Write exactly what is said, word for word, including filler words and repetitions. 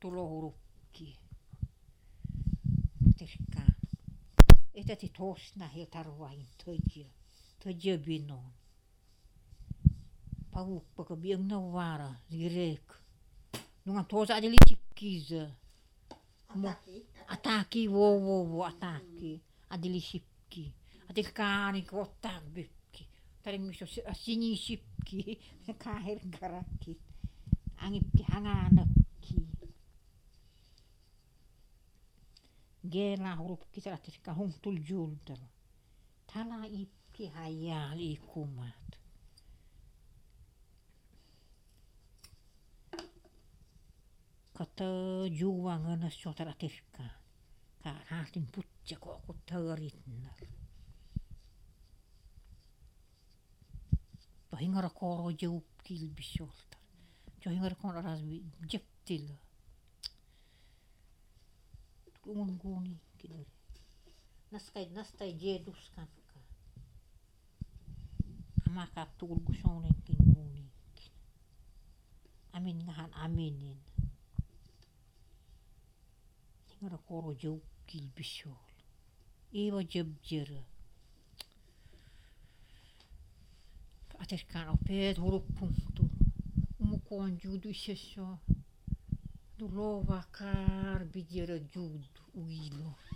tulo hurukki. Terka. Eta ti tosna he tarwain toja. Toja binon. Pauppa ka biang na wara direk. Nunga tosa aja licipkiza. Ataki. Ataki wo wo wo ataki. Adili sipki. Adil kaani kotak bykki. Taring miso sini sipki. Kahir garaki. Angipki hanganakki. Gela hurupki salati ka hungtul jultalo. Tala ipki hayal ikumat. Kata juwangan sotara tirka. Ka hatin putja ko ko taritnar. Hingara koro jaup kilbisolta. Jo hingara koro rasbi jeptil. Tukungun kuni kinuri. Naskai nastai jeduskan ka. Amaka tukul gusonen kin kuni. Amin ngahan aminin. Hingara koro jaup kilbisol. Iwa jebjera. Aterkan opet huruf punktu. Umukuan judu iseso. Du lova kar bijera judu uilo.